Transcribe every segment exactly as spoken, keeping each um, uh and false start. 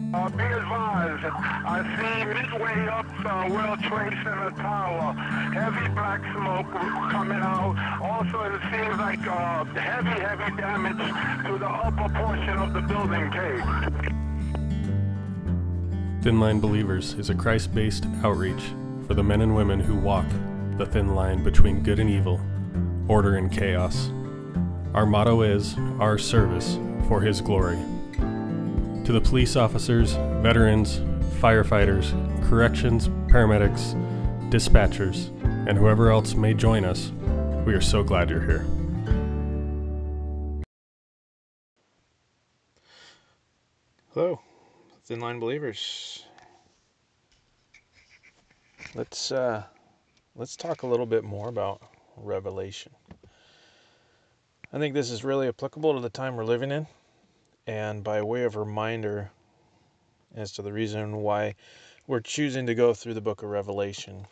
Uh, be advised, I see midway up the World Trade Center tower, heavy black smoke coming out. Also, it seems like uh, heavy, heavy damage to the upper portion of the building cage. Thin Line Believers is a Christ-based outreach for the men and women who walk the thin line between good and evil, order and chaos. Our motto is, our service for His glory. To the police officers, veterans, firefighters, corrections, paramedics, dispatchers, and whoever else may join us, we are so glad you're here. Hello, Thin Line Believers. Let's uh, let's talk a little bit more about Revelation. I think this is really applicable to the time we're living in, and by way of reminder as to the reason why we're choosing to go through the book of Revelation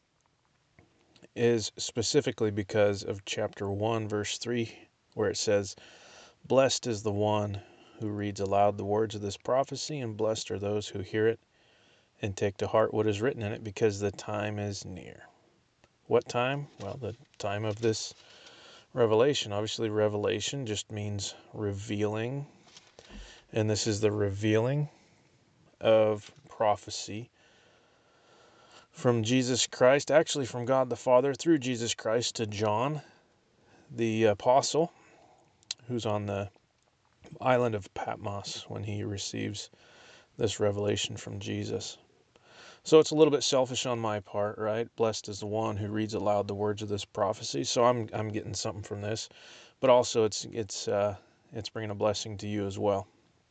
is specifically because of chapter one, verse three, where it says, "Blessed is the one who reads aloud the words of this prophecy, and blessed are those who hear it and take to heart what is written in it, because the time is near." What time? Well, the time of this revelation. Obviously, revelation just means revealing, and this is the revealing of prophecy from Jesus Christ, actually from God the Father through Jesus Christ to John, the apostle, who's on the island of Patmos when he receives this revelation from Jesus. So it's a little bit selfish on my part, right? Blessed is the one who reads aloud the words of this prophecy. So I'm I'm getting something from this, but also it's it's uh, it's bringing a blessing to you as well.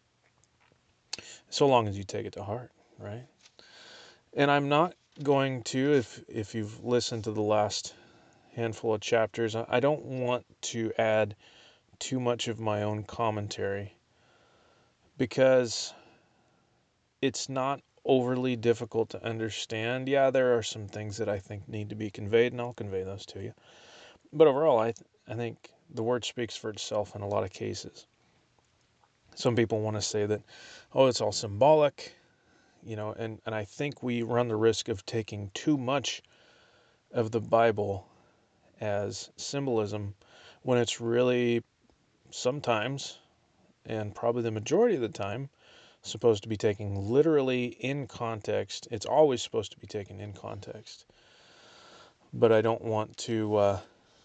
So long as you take it to heart, right? And I'm not going to, if if you've listened to the last handful of chapters, I don't want to add too much of my own commentary because it's not overly difficult to understand. Yeah, there are some things that I think need to be conveyed, and I'll convey those to you. But overall, I th- I think the word speaks for itself in a lot of cases. Some people want to say that, oh, it's all symbolic, you know, and, and I think we run the risk of taking too much of the Bible as symbolism when it's really sometimes, and probably the majority of the time, supposed to be taken literally in context. It's always supposed to be taken in context. But I don't want to uh,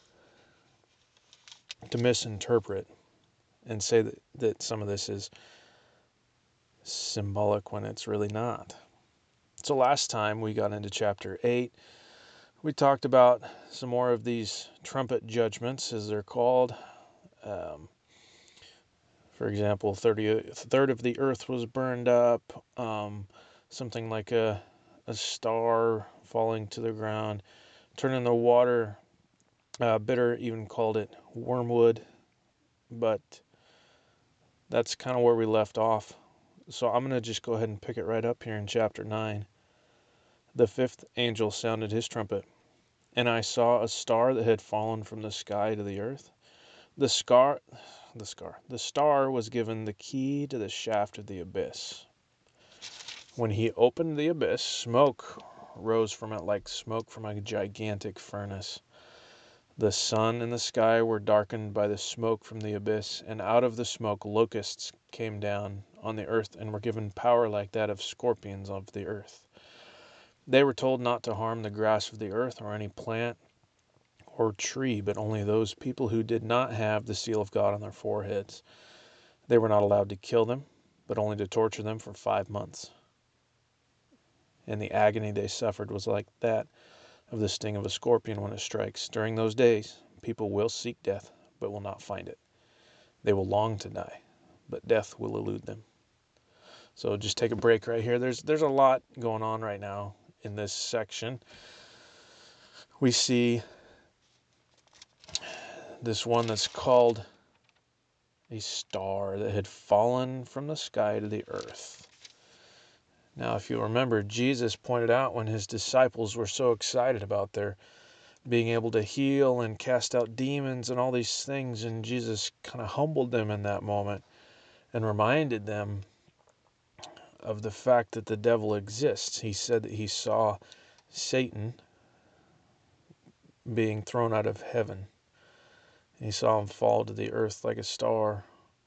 to misinterpret and say that, that some of this is symbolic when it's really not. So last time we got into chapter eight, we talked about some more of these trumpet judgments, as they're called. Um, for example, thirty, a third of the earth was burned up. Um, something like a, a star falling to the ground, turning the water uh, bitter, even called it wormwood. But that's kind of where we left off. So I'm going to just go ahead and pick it right up here in chapter nine. The fifth angel sounded his trumpet, and I saw a star that had fallen from the sky to the earth. The scar, the scar, the star was given the key to the shaft of the abyss. When he opened the abyss, smoke rose from it like smoke from a gigantic furnace. The sun and the sky were darkened by the smoke from the abyss, and out of the smoke locusts came down on the earth and were given power like that of scorpions of the earth. They were told not to harm the grass of the earth or any plant or tree, but only those people who did not have the seal of God on their foreheads. They were not allowed to kill them, but only to torture them for five months. And the agony they suffered was like that of the sting of a scorpion when it strikes. During those days, people will seek death, but will not find it. They will long to die, but death will elude them. So just take a break right here. There's there's a lot going on right now in this section. We see this one that's called a star that had fallen from the sky to the earth. Now, if you remember, Jesus pointed out when his disciples were so excited about their being able to heal and cast out demons and all these things, and Jesus kind of humbled them in that moment and reminded them of the fact that the devil exists. He said that he saw Satan being thrown out of heaven. He saw him fall to the earth like a star.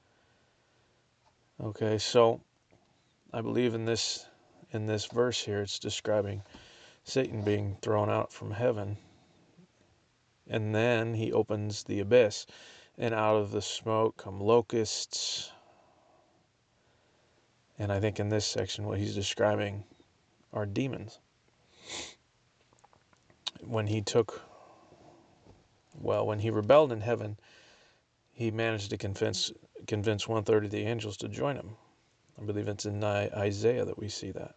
Okay, so I believe in this in this verse here, it's describing Satan being thrown out from heaven. And then he opens the abyss, and out of the smoke come locusts. And I think in this section what he's describing are demons. When he took, well, when he rebelled in heaven, he managed to convince convince one third of the angels to join him. I believe it's in Isaiah that we see that.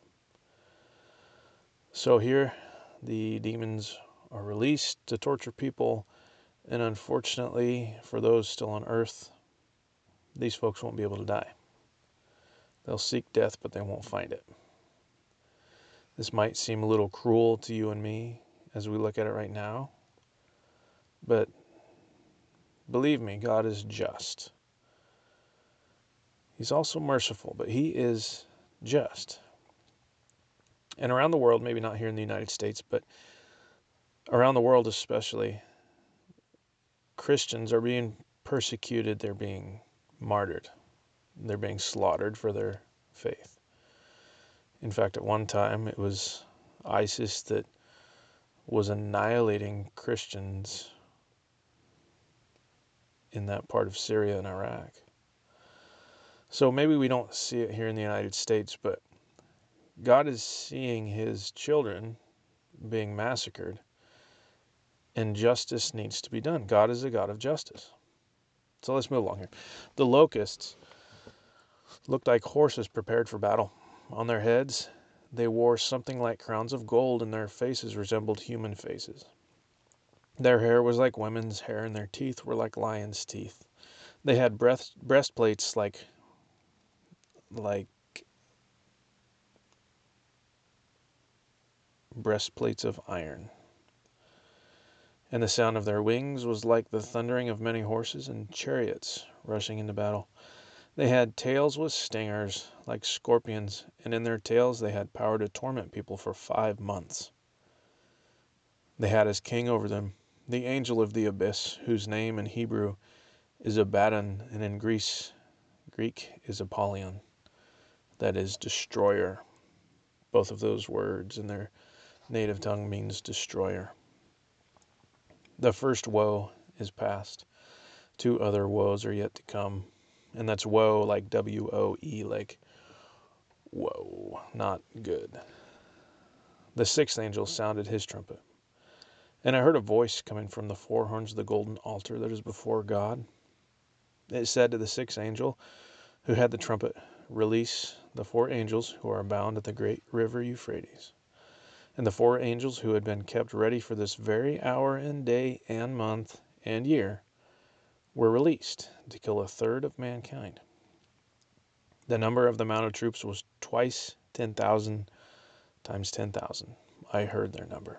So here, the demons are released to torture people, and unfortunately, for those still on earth, these folks won't be able to die. They'll seek death, but they won't find it. This might seem a little cruel to you and me as we look at it right now, but believe me, God is just. He's also merciful, but he is just. And around the world, maybe not here in the United States, but around the world especially, Christians are being persecuted, they're being martyred, they're being slaughtered for their faith. In fact, at one time, it was ISIS that was annihilating Christians in that part of Syria and Iraq. So maybe we don't see it here in the United States, but God is seeing his children being massacred, and justice needs to be done. God is a God of justice. So let's move along here. The locusts looked like horses prepared for battle. On their heads, they wore something like crowns of gold, and their faces resembled human faces. Their hair was like women's hair, and their teeth were like lions' teeth. They had breast, breastplates like, like breastplates of iron. And the sound of their wings was like the thundering of many horses and chariots rushing into battle. They had tails with stingers like scorpions, and in their tails they had power to torment people for five months. They had as king over them the angel of the abyss, whose name in Hebrew is Abaddon, and in Greece, Greek is Apollyon, that is, destroyer. Both of those words in their native tongue means destroyer. The first woe is past. Two other woes are yet to come. And that's woe like W O E, like whoa, not good. The sixth angel sounded his trumpet. And I heard a voice coming from the four horns of the golden altar that is before God. It said to the sixth angel who had the trumpet, "Release the four angels who are bound at the great river Euphrates." And the four angels who had been kept ready for this very hour and day and month and year were released to kill a third of mankind. The number of the mounted troops was twice ten thousand times ten thousand. I heard their number.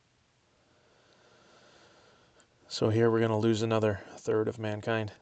So here we're going to lose another third of mankind.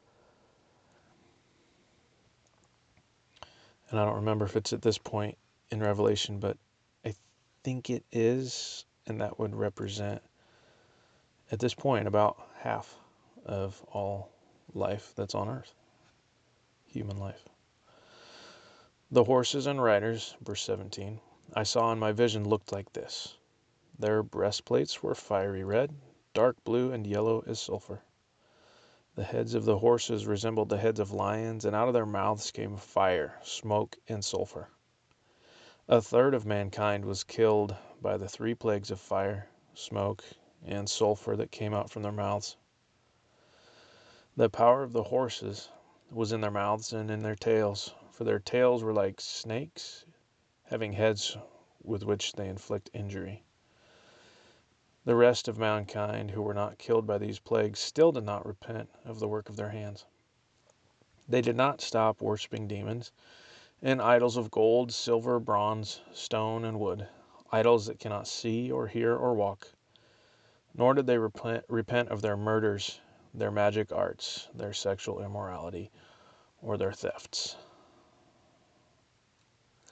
And I don't remember if it's at this point in Revelation, but I think it is, and that would represent, at this point, about half of all life that's on earth, human life. The horses and riders, verse seventeen, I saw in my vision looked like this. Their breastplates were fiery red, dark blue, and yellow as sulfur. The heads of the horses resembled the heads of lions, and out of their mouths came fire, smoke, and sulfur. A third of mankind was killed by the three plagues of fire, smoke, and sulfur that came out from their mouths. The power of the horses was in their mouths and in their tails, for their tails were like snakes, having heads with which they inflict injury. The rest of mankind who were not killed by these plagues still did not repent of the work of their hands. They did not stop worshiping demons and idols of gold, silver, bronze, stone, and wood, idols that cannot see or hear or walk. Nor did they repent, repent of their murders, their magic arts, their sexual immorality, or their thefts.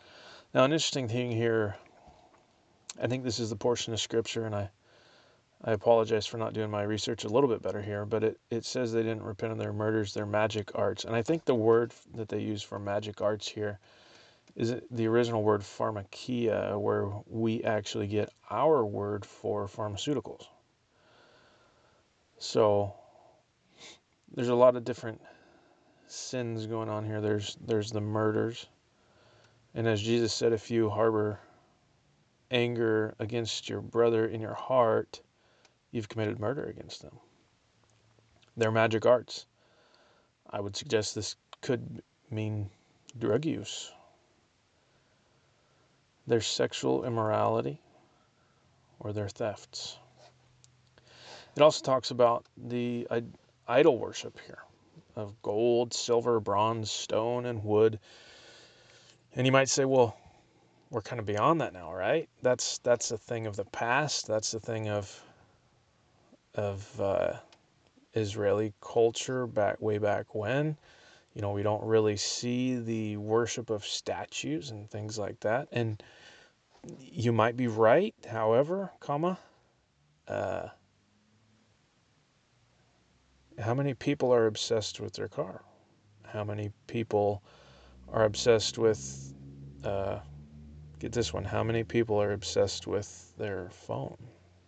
Now, an interesting thing here, I think this is the portion of Scripture, and I, I apologize for not doing my research a little bit better here, but it, it says they didn't repent of their murders, their magic arts. And I think the word that they use for magic arts here is the original word pharmakia, where we actually get our word for pharmaceuticals. So there's a lot of different sins going on here. There's there's the murders. And as Jesus said, if you harbor anger against your brother in your heart, you've committed murder against them. Their magic arts. I would suggest this could mean drug use. Their sexual immorality or their thefts. It also talks about the idol worship here of gold, silver, bronze, stone, and wood. And you might say, well, we're kind of beyond that now, right? That's that's a thing of the past. That's a thing of of uh, Israeli culture back way back when. You know, we don't really see the worship of statues and things like that. And you might be right, however, comma, uh, how many people are obsessed with their car? How many people are obsessed with, uh, get this one, how many people are obsessed with their phone?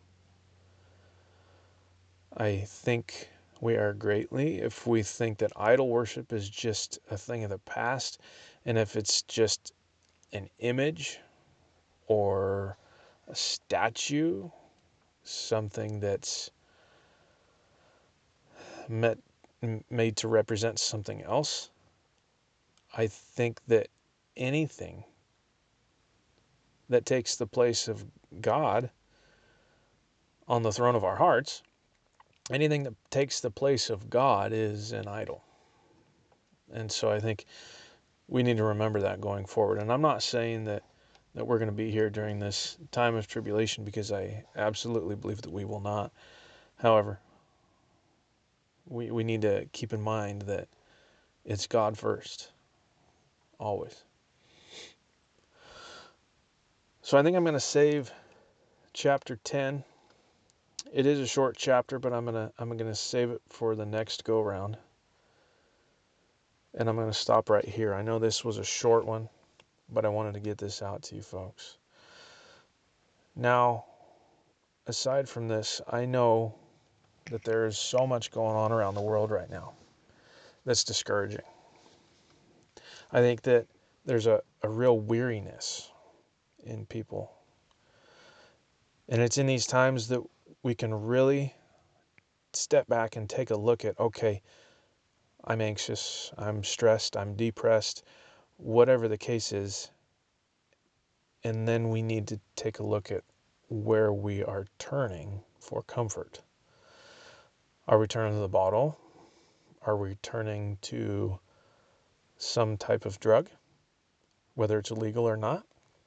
I think we are greatly if we think that idol worship is just a thing of the past, and if it's just an image or a statue, something that's met, made to represent something else. I think that anything that takes the place of God on the throne of our hearts, anything that takes the place of God is an idol. And so I think we need to remember that going forward. And I'm not saying that, that we're going to be here during this time of tribulation, because I absolutely believe that we will not. However, we, we need to keep in mind that it's God first, always. So I think I'm going to save chapter ten. It is a short chapter, but I'm gonna I'm gonna save it for the next go round. And I'm gonna stop right here. I know this was a short one, but I wanted to get this out to you folks. Now, aside from this, I know that there is so much going on around the world right now that's discouraging. I think that there's a, a real weariness in people. And it's in these times that we can really step back and take a look at, okay, I'm anxious, I'm stressed, I'm depressed, whatever the case is. And then we need to take a look at where we are turning for comfort. Are we turning to the bottle? Are we turning to some type of drug, whether it's illegal or not?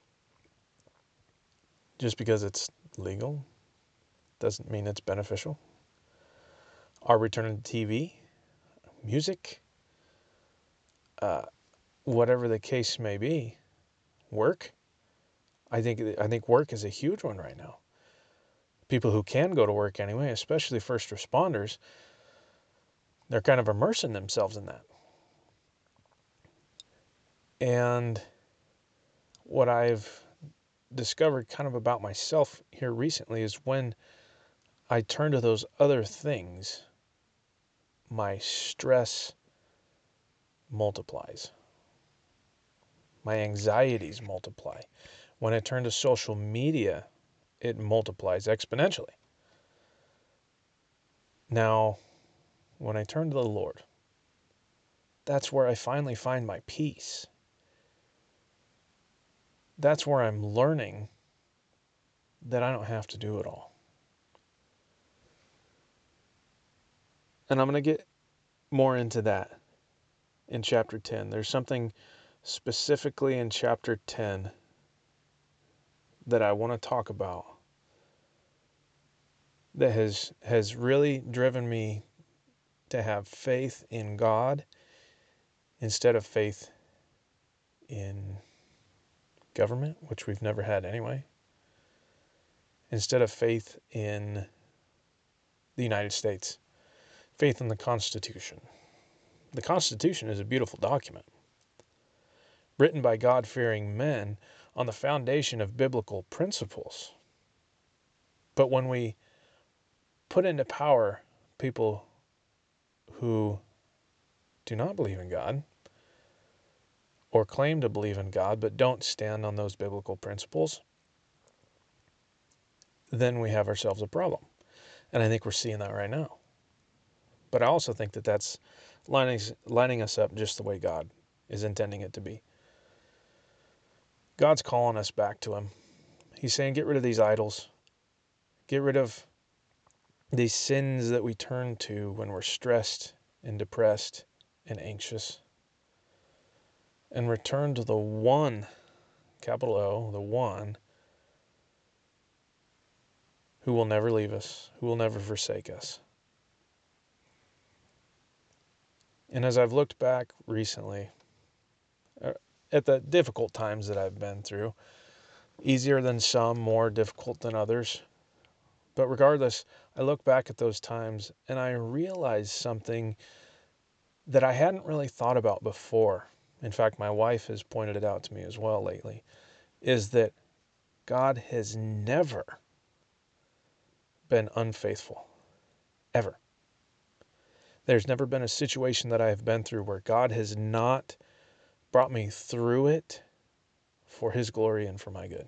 Just because it's legal doesn't mean it's beneficial. Are we turning to T V, music, uh, whatever the case may be? Work? I think I think work is a huge one right now. People who can go to work anyway, especially first responders, they're kind of immersing themselves in that. And what I've discovered kind of about myself here recently is when I turn to those other things, my stress multiplies. My anxieties multiply. When I turn to social media, it multiplies exponentially. Now, when I turn to the Lord, that's where I finally find my peace. That's where I'm learning that I don't have to do it all. And I'm going to get more into that in chapter ten. There's something specifically in chapter ten that I want to talk about that has has really driven me to have faith in God instead of faith in government, which we've never had anyway, instead of faith in the United States, faith in the Constitution. The Constitution is a beautiful document, written by God-fearing men on the foundation of biblical principles. But when we put into power people who do not believe in God, or claim to believe in God, but don't stand on those biblical principles, then we have ourselves a problem. And I think we're seeing that right now. But I also think that that's lining, lining us up just the way God is intending it to be. God's calling us back to Him. He's saying, get rid of these idols. Get rid of these sins that we turn to when we're stressed and depressed and anxious. And return to the one, capital O, the one, who will never leave us, who will never forsake us. And as I've looked back recently at the difficult times that I've been through, easier than some, more difficult than others, but regardless, I look back at those times and I realize something that I hadn't really thought about before. In fact, my wife has pointed it out to me as well lately, is that God has never been unfaithful, ever. There's never been a situation that I have been through where God has not brought me through it for His glory and for my good.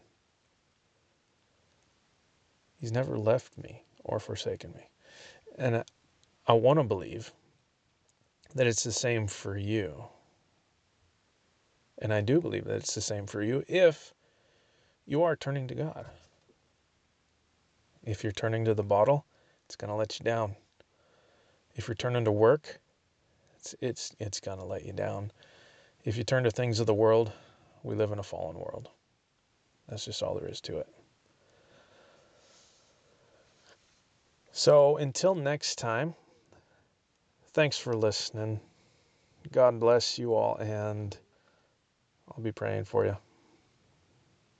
He's never left me or forsaken me. And I, I want to believe that it's the same for you. And I do believe that it's the same for you if you are turning to God. If you're turning to the bottle, it's going to let you down. If you're turning to work, it's it's it's going to let you down. If you turn to things of the world, we live in a fallen world. That's just all there is to it. So until next time, thanks for listening. God bless you all, and I'll be praying for you.